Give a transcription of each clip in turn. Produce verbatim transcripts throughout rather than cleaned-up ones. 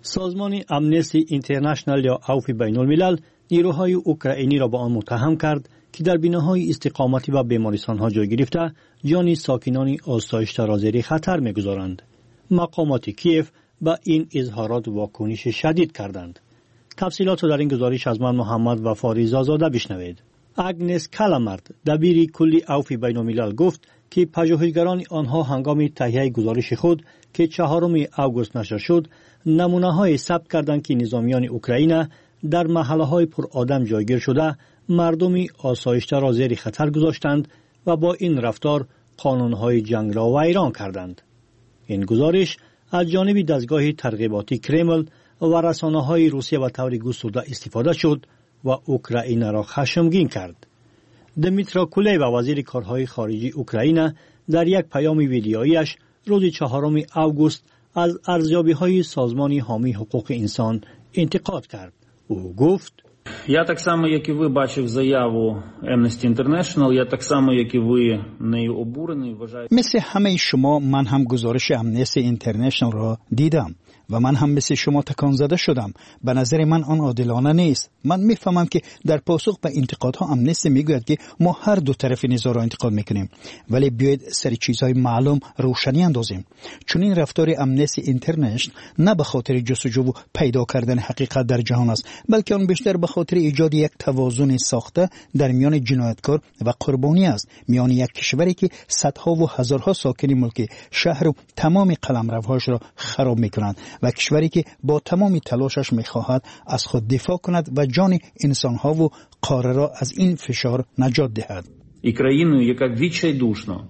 سازمان امنستی اینترنشنال یا عفو بین الملل نیروهای اوکراینی را به آن متهم کرد که در بناهای استقامتی و بیمارستان‌ها جای گرفته جان ساکنان آسایش‌تر را زیر خطر می‌گذارند. مقامات کیف با این اظهارات واکنش شدید کردند. تفصیلات را در این گزارش از من محمد وفاری زازاده بشنوید. اگنس کلامرد دبیر کلی عفو بین الملل گفت که پژوهشگران آنها هنگام تهیه گزارش خود که چهارم آگوست نشر شد نمونه‌های ثبت کردند که نظامیان اوکراین در محله‌های پر آدم جایگیر شده مردم آسایشته را زیر خطر گذاشتند و با این رفتار قانون‌های جنگ را ویران کردند. این گزارش از جانب دستگاه ترغیباتی کرمل و رسانه‌های روسیه و طور گسترده استفاده شد و اوکراین را خشمگین کرد. دمیترا کولبا وزیر کارهای خارجی اوکراین در یک پیام ویدیویی‌اش روز چهارم آگوست از ارزیابی‌های سازمان حامی حقوق انسان انتقاد کرد. او گفت: Я так само, як і ви, бачив заяву Amnesty International, я так само, як і ви, нею обурений, вважаю... مثل همه شما من هم گزارش امنستی اینترنشنال را دیدم و من هم مثل شما تکان زده شدم. به نظر من آن عادلانه نیست. من میفهمم که در پاسخ به انتقادها امنستی میگوید که ما هر دو طرف نزاع را انتقاد میکنیم، ولی بیاید سر چیزهای معلوم روشنی اندازیم. چون این رفتار امنستی اینترنشنال نه به خاطر جستجو و پیدا کردن حقیقت در جهان است، بلکه آن بیشتر به خاطر ایجاد یک توازن ساخته در میان جنایتکار و قربانی است، میان یک کشوری که صدها و هزارها ساکن ملک شهر و تمام قلمروهاش را خراب میکنند و کشوری که با تمام تلاشش میخواهد از خود دفاع کند و جان انسانها و قاره را از این فشار نجات دهد. І країною, яка відчайдушно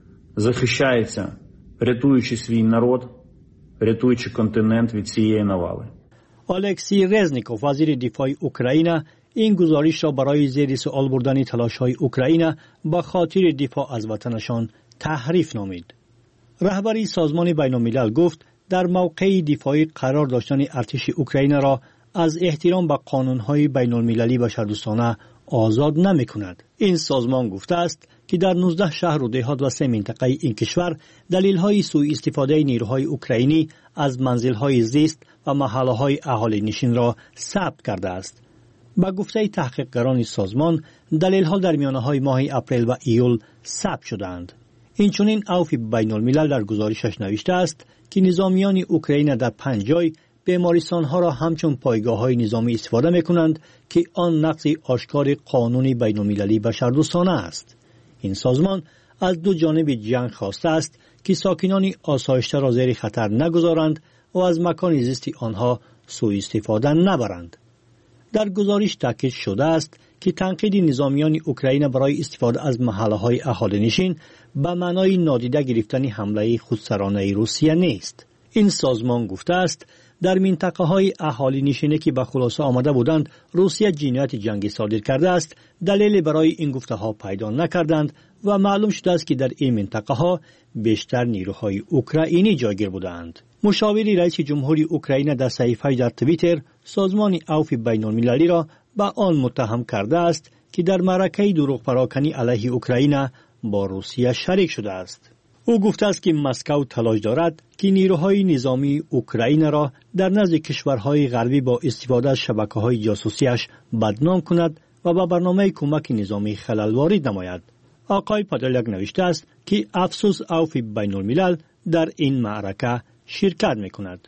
захищається, рятуючи свій народ, рятуючи континент від цієї навали. الکسی رزنیکوف وزیر دفاع اوکراین این گزارش را برای زیر سوال بردن تلاش‌های اوکراین با خاطر دفاع از وطنشان تحریف نامید. رهبری سازمان بین الملل گفت در موقع دفاعی قرار داشتن ارتش اوکراین را از احترام به قانون‌های بین المللی بشردوستانه آزاد نمی‌کند. این سازمان گفته است که در نوزده شهر و دهات و سه منطقه این کشور دلیل‌های سوء استفاده نیروهای اوکراینی از منزل‌های زیست و محله‌های اهالی نشین را ثبت کرده است. با گفته تحقیقگران سازمان دلیل‌ها در میانه‌های ماه اپریل و ایول ثبت شدند. اینچنین عفو بین الملل در گزارشش نوشته است که نظامیان اوکراین در پنج جای بیمارستان‌ها را همچون پایگاه‌های نظامی استفاده می‌کنند که آن نقض آشکار قانون بین المللی بشردوستانه است. این سازمان از دو جانب جنگ خواسته است که ساکنان آسایشته را زیر خطر نگذارند و از مکان زیست آنها سوء استفاده نبرند. در گزارش تاکید شده است که تنقید نظامیان اوکراین برای استفاده از محله‌های اهالی نشین به معنای نادیده گرفتن حمله خودسرانه روسیه نیست. این سازمان گفته است در منطقه‌های اهالی نشینی که به خلاصه آمده بودند روسیه جنایت جنگی صادر کرده است، دلیل برای این گفته‌ها پیدا نکردند و معلوم شده است که در این منطقه‌ها بیشتر نیروهای اوکراینی جایگیر بودند. مشاور رئیس جمهوری اوکراین در صحیفه در توییتر سازمان عفو بین المللی را به آن متهم کرده است که در معرکه دروغ پراکنی علیه اوکراین با روسیه شریک شده است. او گفته است که مسکو تلاش دارد که نیروهای نظامی اوکراین را در نزد کشورهای غربی با استفاده از شبکه‌های جاسوسیش بدنام کند و با برنامه کمک نظامی خلل وارد نماید. آقای پادلیاک نوشته است که افسوس عفو بین الملل در این معرکه شرکت می‌کند.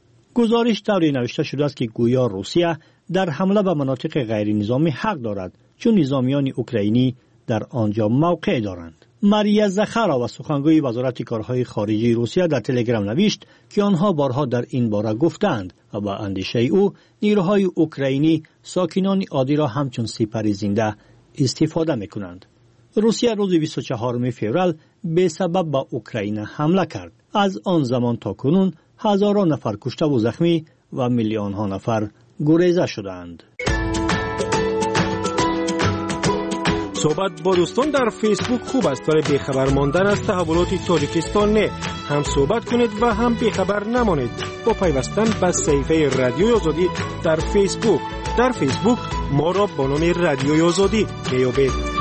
گزارش طوری نوشته شده است که گویا روسیه در حمله به مناطق غیر نظامی حق دارد چون نظامیان اوکراینی در آنجا موقع دارند. ماریا زخارا و سخنگوی وزارت کارهای خارجی روسیه در تلگرام نوشت که آنها بارها در این باره گفتند و با اندیشه او نیروهای اوکراینی ساکنان عادی را همچون سپر زنده استفاده می‌کنند. روسیه روز بیست و چهارم فوریه به سبب با اوکراین حمله کرد. از آن زمان تا کنون هزاران نفر کشته و زخمی و میلیون ها نفر گریزه شدند. صحبت با دوستان در فیسبوک خوب است، ولی بیخبر ماندن از تحولات تاجیکستان نه. هم صحبت کنید و هم بیخبر نمانید با پیوستن به صفحه رادیوی آزادی در فیسبوک. در فیسبوک ما را با نام رادیوی آزادی میابید.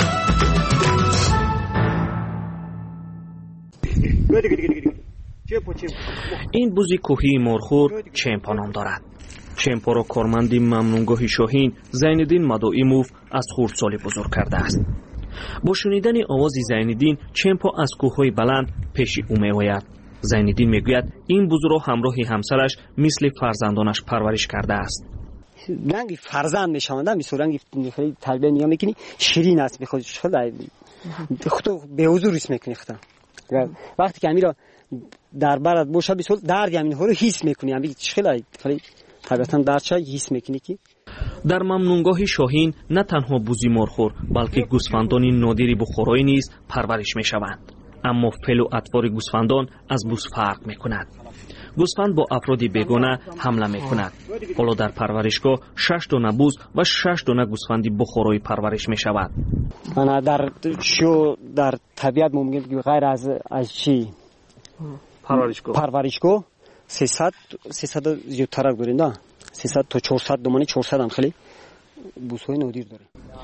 Good, good, good, good. این بز کوهی مرخور چمپا نام دارد. چمپا را کارمند ممنونگاه شاهین زینالدین مدائموف از خردسالی بزرگ کرده است. با شنیدن آواز زینالدین چمپا از کوههای بلند پیش او می‌آید. زینالدین میگوید این بز را همراه همسرش مثل فرزندانش پرورش کرده است. رنگ فرزند نشانده میشه، رنگ خیلی تربیت نگاه میکنی شیرین است، به خودش خود خودو به حضور ریس میکنی. خودم وقتی که امیرا در برات باشه بسیار درد همین ها رو حس میکنی، امیر خیلی خیلی طبیعتا درد چه حس میکنی که در ممنونگاه شاهین نه تنها بوزی مرخور بلکه گوسفندان نادری بخورایی نیز پرورش میشوند. اما فعل و اطوار گوسفندان از بوز فرق میکند. گوسفند با افرادی بیگانه حمله میکند. حالا در پرورشگاه شش دانه بوز و شش دانه گوسفندی بخورایی پرورش میشود. انا در شو در طبیعت ممکن که غیر از از چی پرورشگاه پرورشگاه سیصد سیصد زیادتر گرینده سیصد تا چهارصد دومانی چهارصد هم خیلی بوزهای نادر داره.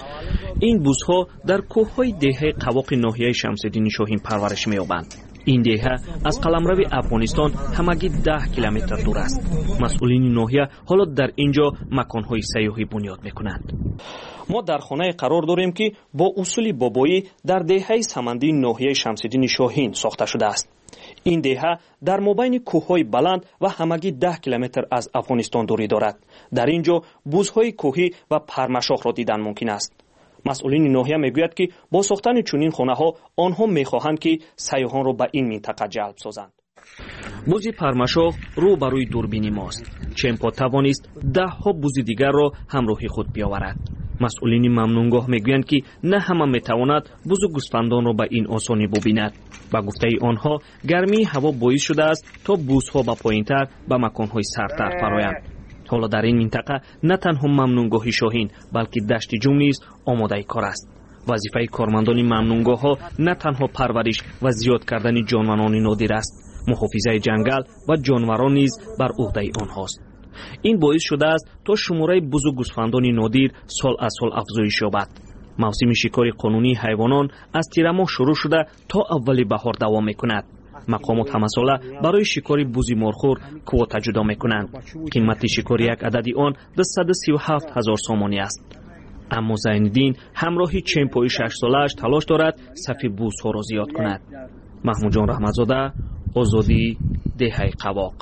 این بوزها در کوههای دهه قواق ناحیه شمس‌الدین شاهین پرورش می‌یابند. این دهه از قلمرو افغانستان همگی ده کیلومتر دور است. مسئولین ناحیه حالا در اینجا مکان‌های سیاحی بنیاد می‌کنند. ما در خانه قرار داریم که با اصول بابایی در دهه سمندی ناحیه شمس‌الدین شاهین ساخته شده است. این دهه در مابین کوههای بلند و همگی ده کیلومتر از افغانستان دوری دارد. در اینجا بوزهای کوهی و پرمشاخ را دیدن ممکن است. مسئولین ناحیه میگوید که با ساختن چنین خانه ها آنها میخواهند که سیاحان را به این منطقه جلب سازند. بوز پرمشاخ رو برای دوربین ماست. چمپا توانست ده ها بوز دیگر را همراه خود بیاورد. مسئولین ممنونگاه میگویند که نه همه میتواند بوز و گوسفندان را به این آسانی ببیند. با گفته آنها گرمی هوا باعث شده است تا بوزها به پایینتر به مکانهای سردتر فرایند. حالا در این منطقه نه تنها ممنونگاه شاهین بلکه دشت جوم نیز آماده کار است. وظیفه کارمندان ممنونگاه ها نه تنها پرورش و زیاد کردن جانوران نادر است، محافظه جنگل و جانوران نیز بر عهده آنهاست. این باعث شده است تا شماره بز و گوسفندان نادر سال از سال افزایش یابد. موسم شکار قانونی حیوانات از تیر ماه شروع شده تا اول بهار دوام میکند. مقامات همه ساله برای شکار بوزی مرخور کوتا جدا میکنند. قیمت شکار یک عددی آن دویست و سی و هفت هزار سامانی است. اما زینالدین همراهی چمپای شش سالش تلاش دارد صف بوزها را زیاد کند. محمود جان رحمتزاده، آزادی، دهه قواق.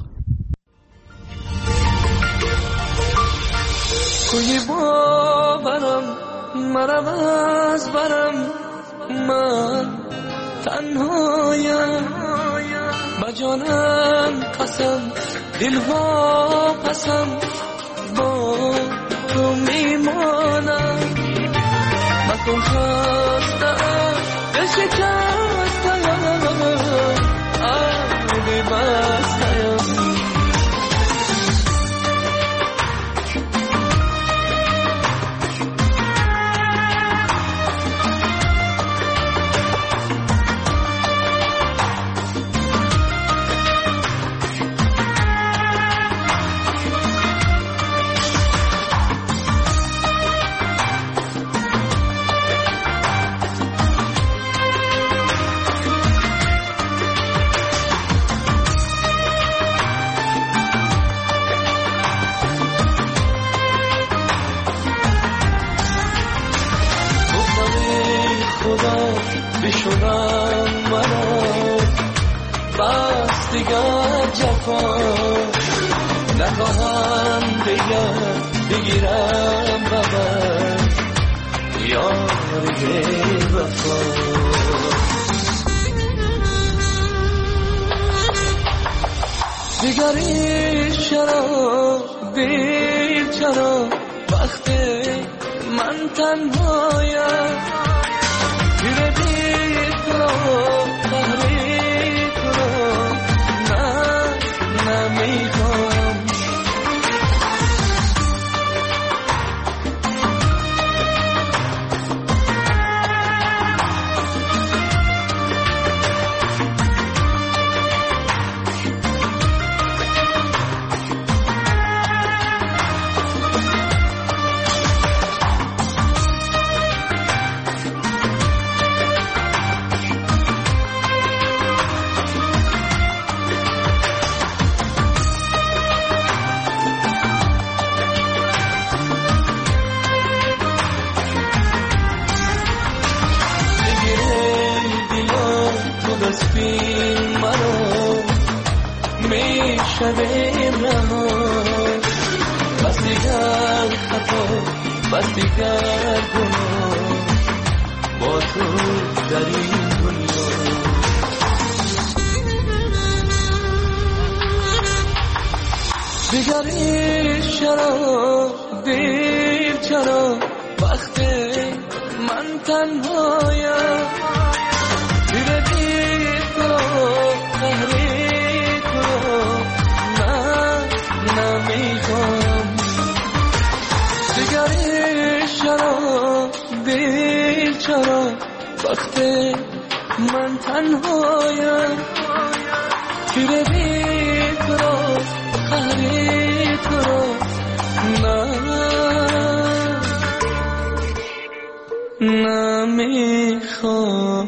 کوی باورم مرم از برم، من تنهایم با جانم قسم دلها قسم با تو میمانم. مکن خستم دل شکستم آبی بستم. بشونم منو بس دیگر جفا نخواهم دیگر بگیرم ببر یاری وفا. دیگری چرا دیر چرا وقتی من تنهایم شویم رها بس دیگر خطا بس دیگر گناه با تو در این دنیا دیگر عشق چرا دیر چرا وقتی من تنهایم دیر دیر تو قهری تو من نمیخوام دیگر عشق چرا دیر چرا وقتی من تنهایم دیر دیر تو قهری تو من نمیخوام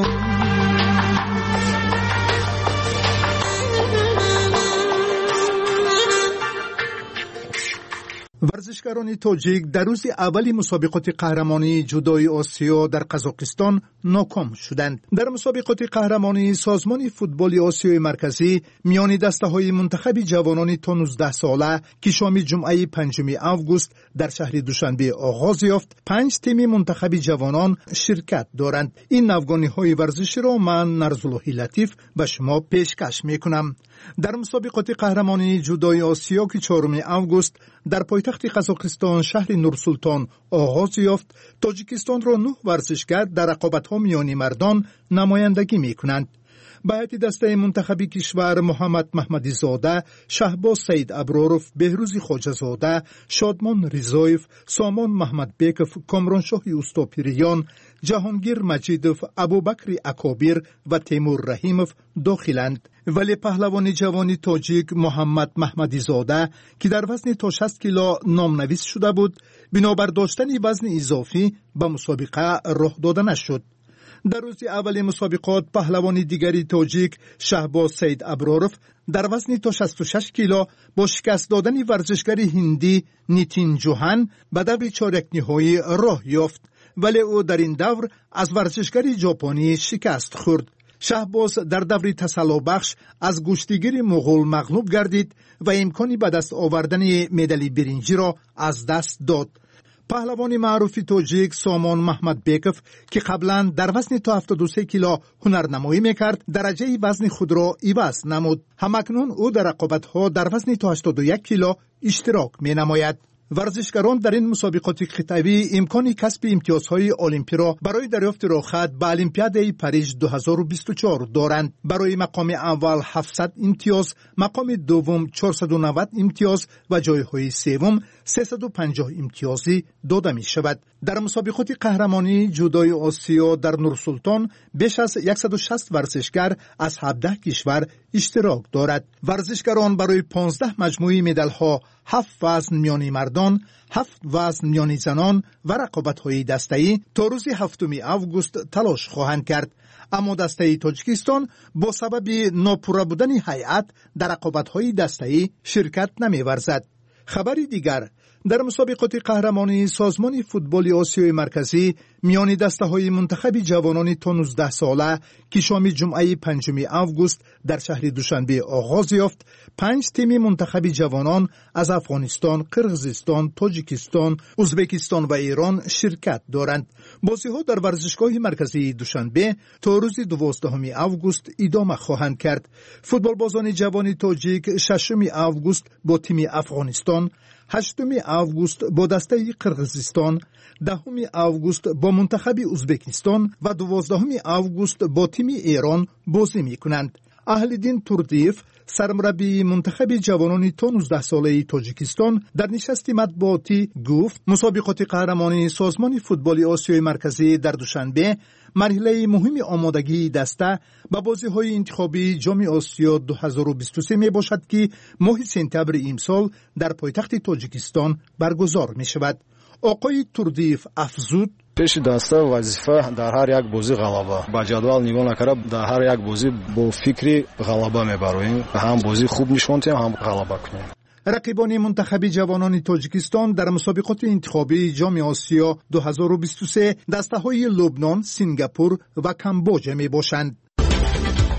ورزشکاران تاجیک در روز اولی مسابقات قهرمانی جودوی آسیا در قزاقستان ناکام شدند. در مسابقات قهرمانی سازمان فوتبال آسیای مرکزی میان دسته‌های منتخب جوانان تا نوزده ساله که شام جمعه پنجم آگوست در شهر دوشنبه آغاز یافت، پنج تیم منتخب جوانان شرکت دارند. این نوگانی‌های ورزشی را من نرزالله لطیف به شما پیشکش می‌کنم. در مسابقات قهرمانی جودوی آسیا که چهارم آگوست در پایتخت قزاقستان شهر نورسلطان آغاز یافت، تاجیکستان را نه ورزشگر در رقابت‌ها میان مردان نمایندگی می‌کنند. به هیئت دسته منتخبی کشور محمد محمدی زاده، شهباز سید ابراروف، بهروز خواجه زاده، شادمان رضایف، سامان محمد بیکف، کامرانشاه اوستاپیریان، جهانگیر مجیدوف، ابوبکر اکابیر و تیمور رحیموف داخلند. ولی پهلوان جوانی تاجیک محمد محمدی زاده که در وزن تا شصت کیلو نامنویس شده بود، بنابر داشتن وزن اضافی به مسابقه راه داده نشد. در روز اول مسابقات پهلوان دیگری تاجیک شهباز سید ابراروف در وزن تا شصت و شش کیلو با شکست دادن ورزشگر هندی نیتین جوهان به دور چهارک نهایی راه یافت، ولی او در این دور از ورزشگر ژاپنی شکست خورد. شهباز در دور تسلا بخش از گشتیگیر مغول مغلوب گردید و امکانی به دست آوردن مدال برنجی را از دست داد. پهلوان معروف تاجیک سامان محمد بیکف که قبلا در وزن تا هفتاد و سه کیلو هنرنمایی میکرد، درجه وزن خود را عوض نمود. همکنون او در رقابت‌ها در وزن تا هشتاد و یک کیلو اشتراک مینماید. ورزشکاران در این مسابقات خطابی امکان کسب امتیازهای المپی را برای دریافت راحت به المپیاد پاریس دو هزار و بیست و چهار دارند. برای مقام اول هفتصد امتیاز، مقام دوم چهارصد و نود امتیاز و جایهای سوم سیصد و پنجاه امتیازی داده می شود. در مسابقات قهرمانی جودوی آسیا در نورسلطان بیش از صد و شصت ورزشگر از هفده کشور اشتراک دارد. ورزشکاران برای پانزده مجموعه مدال ها، هفت وزن میان مردان، هفت وزن میان زنان و رقابت‌های دسته‌ای تا روز هفتم آگوست تلاش خواهند کرد. اما دسته تاجیکستان با سبب ناپوره بودن هیئت در رقابت‌های دسته‌ای شرکت نمی‌ورزد. خبری دیگر، در مسابقات قهرمانی سازمان فوتبال آسیای مرکزی میان دسته‌های منتخب جوانان تا نوزده ساله که شام جمعه پنجم آگوست در شهر دوشنبه آغاز یافت، پنج تیم منتخب جوانان از افغانستان، قرقیزستان، تاجیکستان، ازبکستان و ایران شرکت دارند. بازی‌ها در ورزشگاه مرکزی دوشنبه تا روز دوازدهم آگوست ادامه خواهند کرد. فوتبالبازان جوان تاجیک ششم آگوست با تیم افغانستان، هشتم آگوست با دسته قرقیزستان، دهم آگوست با منتخب ازبکستان و دوازدهم آگوست با تیم ایران بازی می‌کنند. اهل‌دین توردیف، سرمربی منتخب جوانان تا نوزده ساله تاجیکستان، در نشست مطبوعاتی گفت مسابقات قهرمانی سازمان فوتبال آسیای مرکزی در دوشنبه مرحله مهم آمادگی دسته به بازی‌های انتخابی جام آسیا دو هزار و بیست و سه می باشد که ماه سپتامبر امسال در پایتخت تاجیکستان برگزار می شود. آقای توردیف افزود: پیش دسته وظیفه در هر یک بازی غلبه با جدول نگاه نکرده، در هر یک بازی با فکری غلبه میبریم، هم بازی خوب نشون دهیم هم غلبه کنیم. رقیبان منتخب جوانان تاجیکستان در مسابقات انتخابی جام آسیا دو هزار و بیست و سه دسته‌های لبنان، سنگاپور و کامبوج می باشند.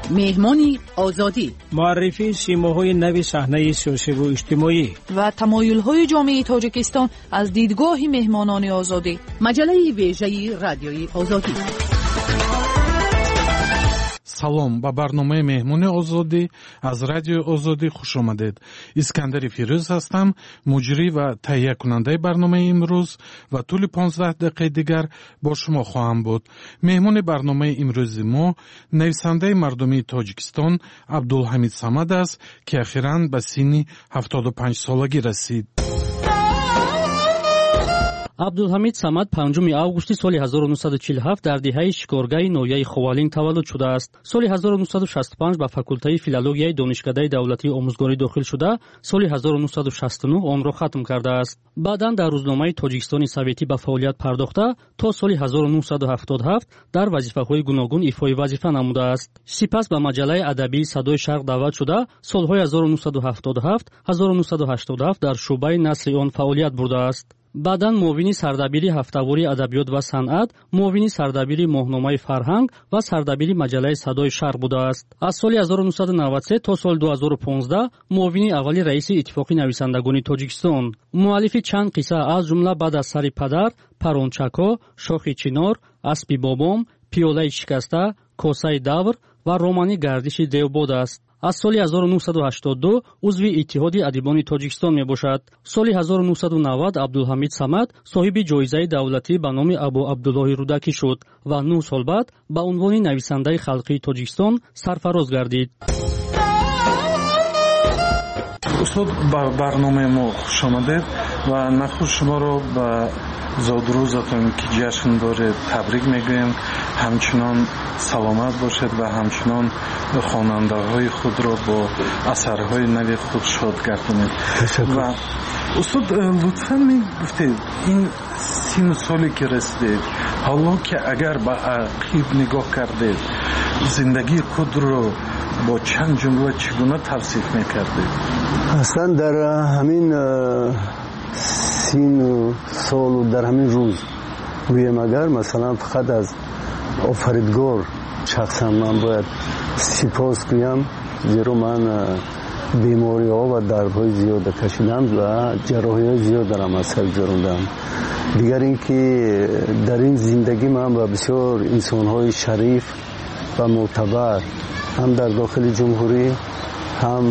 مهمانی آزادی، معرفی سیماهای نوی صحنه سیاسی و اجتماعی و تمایل‌های جامعه تاجیکستان از دیدگاه مهمانان آزادی. مجله ویژه رادیوی آزادی. салом ба барномаи меҳмони озодӣ аз радиои озодӣ хуш омадед. искандари фирӯз ҳастам, муҷрӣ ва таҳиякунандаи барномаи имрӯз ва тӯли понздаҳ дақиқаи дигар бо шумо хоҳам буд. меҳмони барномаи имрӯзи мо нависандаи мардумии тоҷикистон абдулҳамид самад аст, ки ахиран ба синни ҳафтоду панҷсолагӣ расид. абдулҳамид самад панҷуми августи соли ҳазору нуҳсаду чилу ҳафт дар деҳаи шикоргаҳи ноҳияи ховалин таваллуд шудааст. соли ҳазору нуҳсаду шасту панҷ ба факултаи филологияи донишкадаи давлатии омӯзгорӣ дохил шуда, соли ҳазору нуҳсаду шасту нӯҳ онро хатм кардааст. баъдан дар рӯзномаи Тоҷикистони Советӣ ба фаъолият пардохта, то соли ҳазору нуҳсаду ҳафтоду ҳафт дар вазифаҳои гуногун ифои вазифа намудааст. сипас ба маҷалаи адабии Садои Шарқ даъват шуда, солҳои ҳазору нуҳсаду ҳафтоду ҳафт - ҳазору нуҳсаду ҳаштоду ҳафт дар шуъбаи насри он фаъолият бурдааст. баъдан муовини сардабири ҳафтавори адабиёт ва санъат, муовини сардабири моҳномаи фарҳанг ва сардабири маҷалаи Садои Шарқ будааст. аз соли ҳазору нуҳсаду навад و سه то соли ду ҳазору понздаҳ муовини аввали раиси иттифоқи нависандагони Тоҷикистон, муаллифи чанд қисса аз ҷумла баъд аз сари падар, Парончако, Шохи чинор, Аспи бобом, Пиёлаи шикаста, Косаи давр ва романи Гардиши девбод аст. аз соли ҳазору нуҳсаду ҳаштоду ду узви Иттиҳоди адибони Тоҷикистон мебошад. соли ҳазору нуҳсаду навад Абдулҳамид Самад соҳиби ҷоизаи давлатӣ ба номи Абу Абдуллоҳи Рудакӣ шуд ва нӯҳ сол баъд ба унвони нависандаи халқии Тоҷикистон сарфароз гардид. устод, ба барномаи мо хуш омадед ва нахуш шуморо ба зодрӯзатон ки ҷашн доред табрик мегӯем. ҳамчунон саломат бошед ва ҳамчунон хонандаҳои худро бо асарҳои нави худ шод гардонед. ва устод, лутфан мегуфтед ин сину соле ки расидед, ҳоло ки агар ба ақиб нигоҳ кардед, зиндагии худро бо чанд ҷумла чӣ гуна тавсиф мекардед? аслан дар ҳамин сину солу дар ҳамин рӯз гӯем, агар масалан фақат аз офаридгор шахсан ман бояд сипос гӯям, зеро ман бемориҳо ва дардҳои зиёда кашидам ва ҷарроҳиҳои зиёд дарам аз сар гузарондам. дигар ин ки дар ин зиндагӣ ман ба бисёр инсонҳои шариф ва мӯътабар ҳам дар дохили ҷумҳурӣ ҳам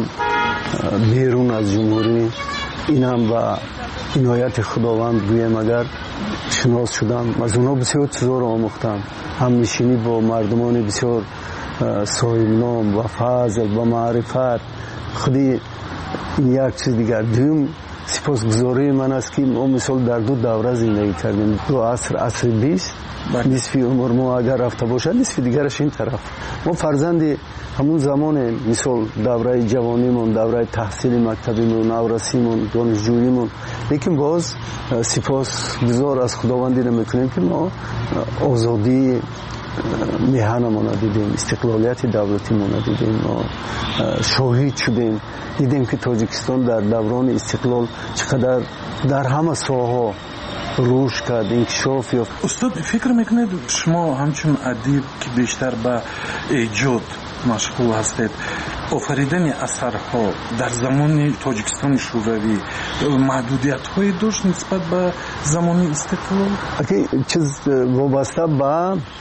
берун аз ҷумҳурӣ, инам ба инояти худованд гӯем агар шинос шудам. аз онҳо бисёр чизҳоро омӯхтам, ҳамнишинӣ бо мардумони бисёр соҳибном ва фазл ва маърифат. худи ин як чиз дигар. дуюм, сипосгузории ман аст ки мо мисол дар ду давра зиндагӣ кардем. ду аср, асри бист, нисфи умр мо агар рафта бошад, нисфи дигараш ин тараф. мо фарзанди ҳамун замоне, мисол давраи ҷавонимон, давраи таҳсили мактабимон, наврасимон, донишҷӯимон. лекин боз сипосгузор аз худовандӣ мекунем ки мо озодии меҳанамона дидем, истиқлолияти давлатимона дидем, шоҳид шудем, дидем ки Тоҷикистон дар даврони истиқлол чӣ қадар дар ҳама соҳаҳо рушд кард, инкишоф ёфт. устод, фикр мекунед шумо ҳамчун адиб ки бештар ба эҷод машғул ҳастед, офаридани асарҳо дар замони Тоҷикистони шӯравӣ маҳдудиятҳое дошт нисбат ба замони истиқлол? чиз вобаста ба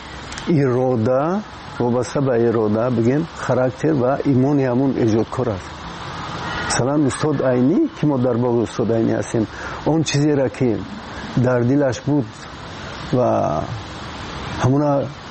ирода, вобаста ба ирода бигем характер ва имони ҳамун эҷодкор аст. масалан устод Айнӣ, ки мо дар боғи устод Айнӣ ҳастем, он чизеро ки дар дилаш буд ва ҳамуна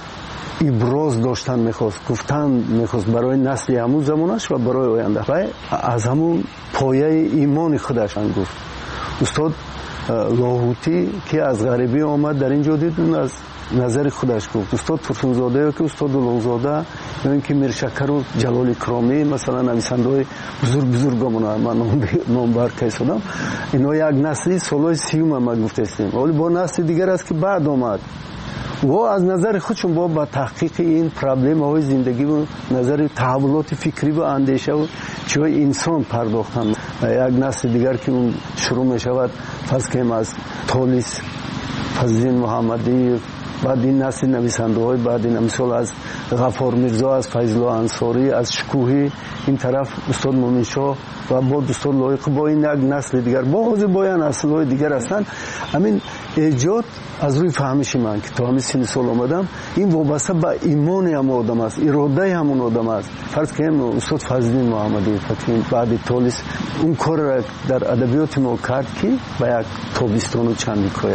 иброз доштан мехост, гуфтан мехост барои насли ҳамун замонаш ва барои оянда, ва аз ҳамун пояи имони худаш гуфт. устод Лоҳутӣ ки аз ғарибӣ омад дар ин ҷо дид, аз назари худаш гуфт. устод Турсунзода ё ки устод Улуғзода ё ин ки Миршакару Ҷалоли Кромӣ, масалан нависандаҳои бузург бузургамон ман номбар кайсодам, ино як насли солҳои сиюма ма гуфтастем. вале бо насли дигар аст ки баъд омад. во аз назари худшон бо ба таҳқиқи ин проблемаҳои зиндагиву назари таҳаввулоти фикрӣ ва андешаву чиҳои инсон пардохтанд. як насли дигар ки он шурӯъ мешавад, фарз кунем аз Толис Фазлиддин Муҳаммадиев, بعد این نسل نویسنده‌های بعد این مثال از غفار میرزا، از فیض‌الله انصاری، از شکوهی، این طرف استاد مومن شاه و با استاد لایق با این یک نسل دیگر بعضی با این نسل‌های دیگر هستند. همین ایجاد از روی فهمش من که تا همین سن سال آمدم این وابسته به ایمان هم آدم است، اراده همون آدم است. فرض کنیم استاد فضلی محمدی فتوی بعد تالیس اون کار را در ادبیات ما کرد که با یک تابستان و چندیکایا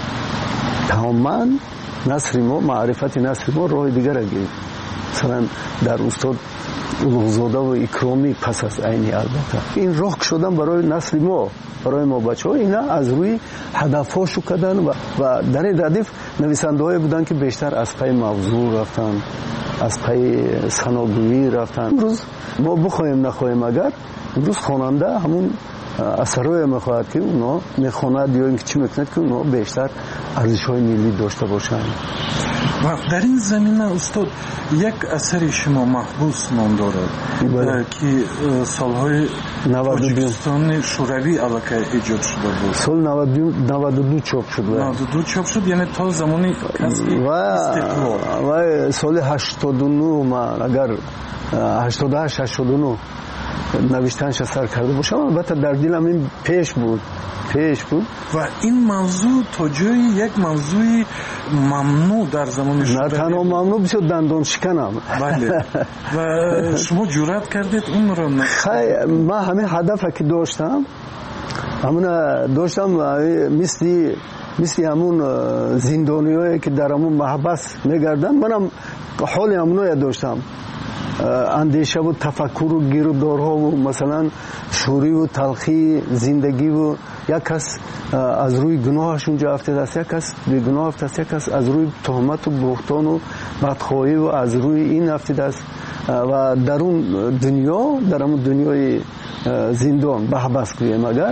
تماما نصر ما معرفت نصر ما راه دیگر را گرفت. مثلا در استاد اولوزاده و اکرامی پس از عینی البته این راه شدن برای نسل ما، برای ما بچه ها اینا از روی هدفاشو کردن و, و در این ردیف نویسنده های بودن که بیشتر از پای موضوع رفتن، از پای سناگویی رفتن. امروز ما بخوایم نخوایم اگر امروز خواننده همون اثرهای میخواهد که اونا میخواند یا اینکه چی میکند که اونا بیشتر ارزش های ملی داشته باشند. و در این زمینه استاد یک اثر شما محبوس نام دارد که سالهای تاجیکستان شوروی علاقه ایجاد شده بود. سال نود و دو چاپ شد. نود و دو چاپ شد یعنی تا زمانی کسب استقلال. و سال هشتاد و نه من اگر هشتاد و هشت هشتاد و نه نوشتنش اثر کرده باشم البته در دلم این پیش بود پیش بود و این موضوع تا جای یک موضوع ممنوع در زمان شوروی نه تنها ممنوع بسیار دندان شکنم. بله و شما جرأت کردید اون رو خیلی من همین هدف که داشتم همون داشتم مثل مثل همون زندانیایی که در همون محبس میگردن منم حال همونو داشتم اندیشه و تفکر و گیرودارها و مثلا شوری و تلخی زندگی و یک کس از روی گناهش اونجا افتاده است، یک کس بی گناه افتاده است، یک کس از روی تهمت و بهتان و بدخواهی و از روی این افتاده است و در اون دنیا در اون دنیای زندان بحبس کنیم اگر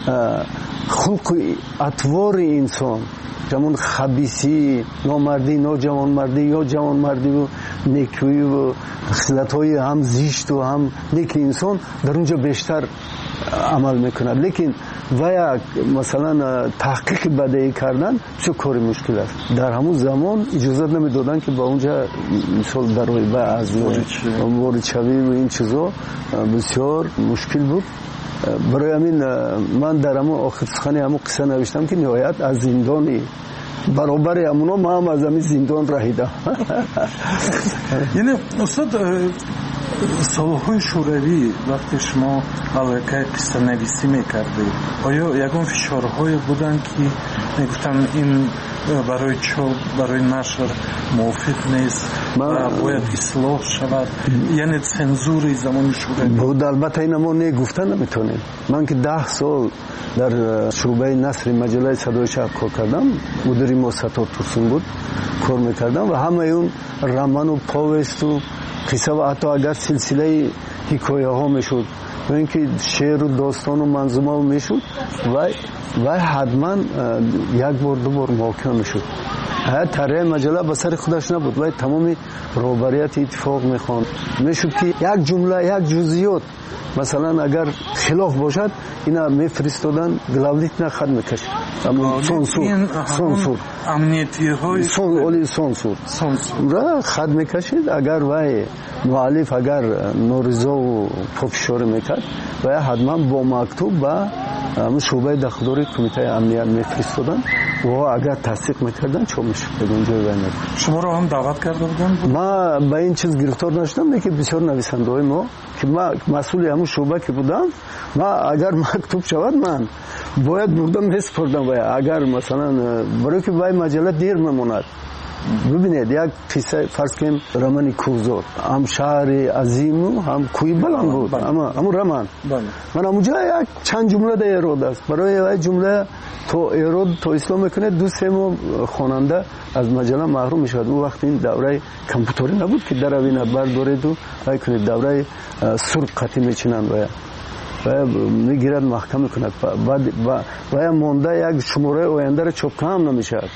خلق اطوار انسان جمعون خبیسی، نامردی، ناجوانمردی یا جوانمردی و نیکویی و خصلت‌های هم زیشت و هم نیک انسان در اونجا بیشتر عمل میکند. لیکن و یک مثلا تحقیق بدیهی کردن چه کاری مشکل است. در همون زمان اجازه نمیدادن که با اونجا مثال برای بعض وارد شوی و این چیزا بسیار مشکل بود. برای همین من در همون آخر سخن همون قصه نوشتم که نهایت از زندانی برابر همونا ما هم از همین زندان رهیدم. یعنی استاد سالهای شوروی وقتی شما علاقه قصه نویسی میکردید آیا یکون فشارهای بودن که میگفتن این برای چاپ برای نشر موافق نیست و باید اصلاح شود یعنی سنزور زمان شوروی بود؟ البته این ما نگفتن نمیتونیم. من که ده سال در شعبه نشر مجله صدای شهر کار کردم، مدیر ما ستاد توسین بود کار میکردم و همه اون رمان و پاوست و قصه و حتی اگر سلسله حکایه ها میشد و اینکه شعر و داستان و منظومه ها میشد و و حتما یک بار دو بار واقع میشد. طرح مجله به سر خودش نبود و تمامی روبریت اتفاق میخوان میشد که یک جمله یک جزئیات مثلا اگر خلاف باشد اینا میفرستادن گلاولیت نه خط میکشید اما سانسور سانسور امنیتی های سانسور سانسور را خط میکشید اگر وای مؤلف اگر نورزا و پافشار میکرد و حتما با مکتوب با همون شعبه داخلی کمیته امنیت میفرستادن و اگر تصدیق میکردن چه میشد اونجا بینه. شما رو هم دعوت کرده بودن؟ ما به این چیز گرفتار نشدم که بسیار نویسنده های ما که ما مسئول همون شعبه که بودم ما اگر مکتوب شود من باید بردم میسپردم و اگر مثلا برای که وای مجله دیر میموند. ببینید یک قصه فرض کنیم رمان کوزور هم شهر عظیم هم کوی بلند بود اما همون رمان من اونجا یک چند جمله در ایراد است برای یک جمله تو ایراد تو اسلام میکنه دو سه ماه خواننده از مجله محروم میشد. اون وقت این دوره کامپیوتری نبود که در اوینه بردارید و وای کنید دوره سرب قطعی میچینند و و میگیرد محکم میکند بعد و مونده یک شماره آینده را چاپ هم نمیشد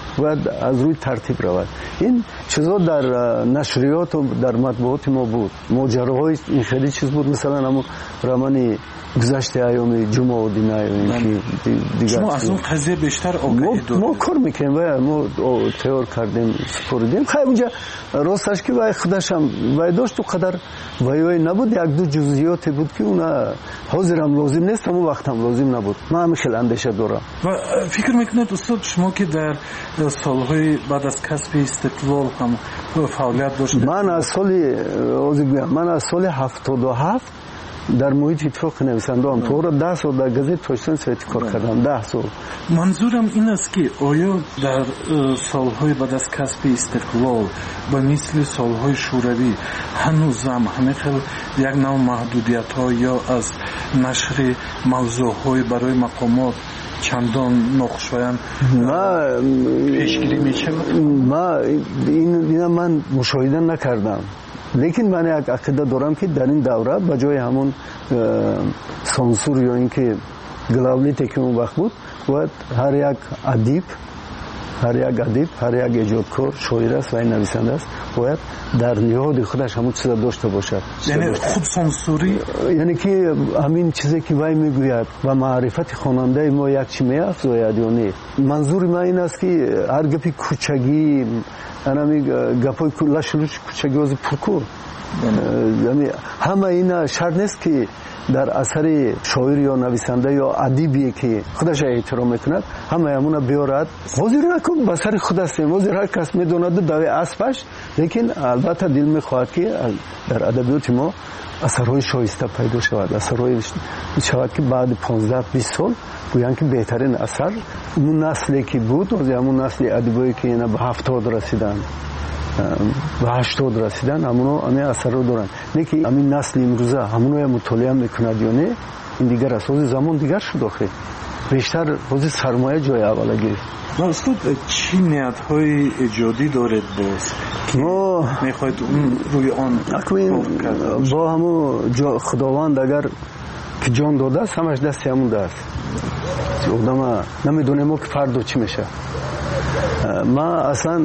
باید از روی ترتیب رود. این چیزا در نشریات و در مطبوعات ما بود. ماجراهای این خیلی چیز بود، مثلا همون رمانی گذشته ایام جمعه و دینه دیگر. شما از اون قضیه بیشتر آگاهی دارید؟ ما کار میکنیم و ما تیار کردیم سپردیم. خیلی اونجا راستش که وای خودش هم وای داشت و قدر وای نبود، یک دو جزئیات بود که اونا حاضرم لازم نیست، اما وقتم لازم نبود. من همین خیلی اندیشه دارم. و فکر میکنید استاد شما که در سالهای بعد از کسب استقلال هم فعالیت داشتید؟ من از سال من از سال هفتاد و هفت در محیط اتفاق نویسنده هم تو را ده سال در گزیت توشتن سایتی کار کردم. ده سال. منظورم این است که آیا در سالهای بعد از کسب استقلال با مثل سالهای شوروی هنوزم همه خیل یک نوع محدودیت ها یا از نشر موضوع های برای مقامات چندان ناخوشایند پیشگیری میشه؟ ما این من مشاهده نکردم، لیکن من یک عقیده دارم که در این دوره به جای همون سانسور یا اینکه گلاولیتی که اون وقت بود، باید هر یک ادیب هر یک ادیب هر یک ایجادکار شاعر است و نویسنده است باید در نهاد خودش همون چیزا داشته باشد. یعنی خود سانسوری، یعنی که همین چیزی که وای میگوید و معرفت خواننده ما یک چی میافزاید یا نه. منظور من این است که هر گپی کوچگی انا می گپای لاشلوش کوچگی از پرکو، یعنی همه اینا شرط نیست که در اثر شاعر یا نویسنده یا ادیبی که خودش احترام میکند همه همونا بیارد. حاضر نکن به سر خود است، حاضر هر کس میدوند دوی اسبش، لیکن البته دل میخواهد که در ادبیات ما اثرهای شایسته پیدا شود، اثرهای شود که بعد پانزده بیست سال گویان که بهترین اثر اون نسلی که بود و همون نسل ادیبایی که اینا به هفتاد رسیدن به هشتاد رسیدن همونو همین اثر رو دارن. نه که همین نسل امروزه همونو مطالعه میکند یا نه، این دیگر است. حوض زمان دیگر شد آخه بیشتر حوض سرمایه جای اولا گرفت. استاد چی نیت‌های ایجادی دارید باز ما میخواید روی آن با همون خداوند اگر که جان داده است همش دست همون دست آدم نمیدونه ما که فردا چی میشه. ما اصلا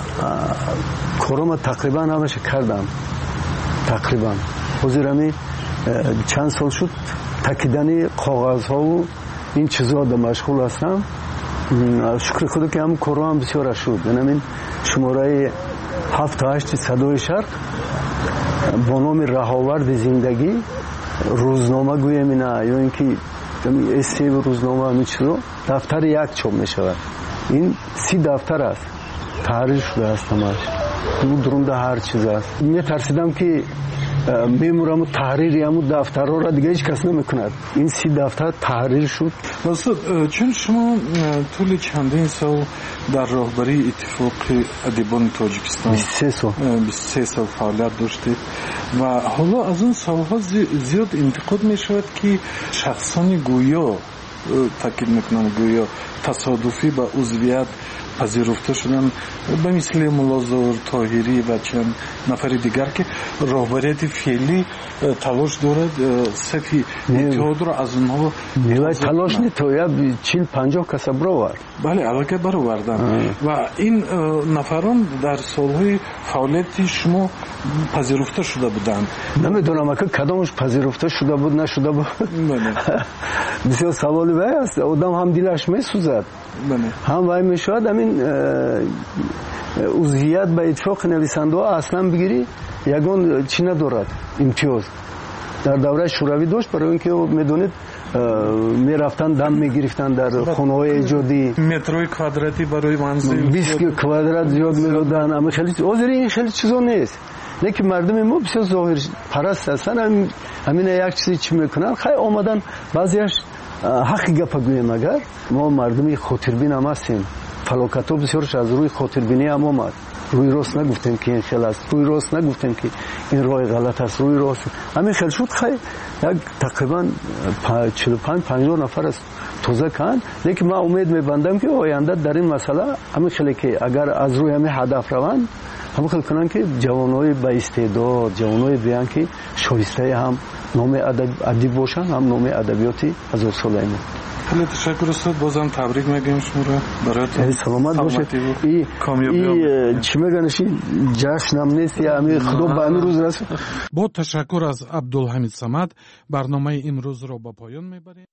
کارم تقریبا همش کردم، تقریبا حضور همی چند سال شد تکیدن کاغذ ها و این چیزها در مشغول هستم. شکر خدا که هم کارم هم بسیار شد. یعنی شماره هفت هشت صدای شرق با نام رهاورد زندگی روزنامه گویم اینا یا اینکه استی و روزنامه همین چیزا دفتر یک چاپ می شود. این سی دفتر است، تحریر شده است همش، اون درونده هر چیز است. می ترسیدم که میمورم و تحریری همون دفتر را دیگه هیچ کس نمیکند. این سی دفتر تحریر شد. استاد چون شما طول چندین سال در راهبری اتفاق ادیبان تاجیکستان بیست و سه سال بیست و سه سال فعالیت داشتید و حالا از اون سالها زیاد انتقاد می شود که شخصان گویا، تاکید میکنم گویا تصادفی با عضویت پذیرفته شدن به مثل ملازور طاهری و چند نفر دیگر که راهبریت فعلی تلاش دارد صفی اتحاد را از اونها میوای تلاش نیست تو یا چیل پنجاه کس برآورد. بله علاقه برآوردن و این نفران در سالهای فعالیت شما پذیرفته شده بودند. نمیدونم که کدامش پذیرفته شده بود نشده بود. بسیار سوالی وای است. آدم هم دلش میسوزد هم وای میشود. همین عضویت به اتفاق نویسنده ها اصلا بگیری یگان چی ندارد امتیاز. در دوره شوروی داشت برای اینکه میدونید میرفتن دم میگرفتن در خونه های ایجادی متروی کواردراتی برای منزل بیست کوادرات زیاد میدادن. اما خیلی آذری این خیلی چیزا نیست. نه که مردم ما بسیار ظاهر پرست هستن. همین یک چیزی چی میکنن خیلی آمدن بعضیش حق گپ گویم. اگر ما مردمی خاطربین هم هستیم، فلاکت ها بسیارش از روی خاطربینی هم آمد. روی راست نگفتیم که این خیلی است، روی راست نگفتیم که این راه غلط است، روی راست همین خیلی شد. خیلی یک تقریبا چهل و پنج پنجاه نفر است توزه کن. لیکن من امید میبندم که آینده در این مسئله همین خیلی که اگر از روی همین هدف روند همین خیلی کنن که جوانای با استعداد، جوانای بیان که شایسته هم номи адиб бошанд, ҳам номи адабиёти ҳазорсолаи мо. خیلی تشکر استاد. بازم تبریک میگیم شما رو براتون. سلامت باشید. این این چی میگنشی جشنم نیست یا همین خدا به این روز رسید. با تشکر از عبدالحمید صمد برنامه امروز را به پایان میبریم.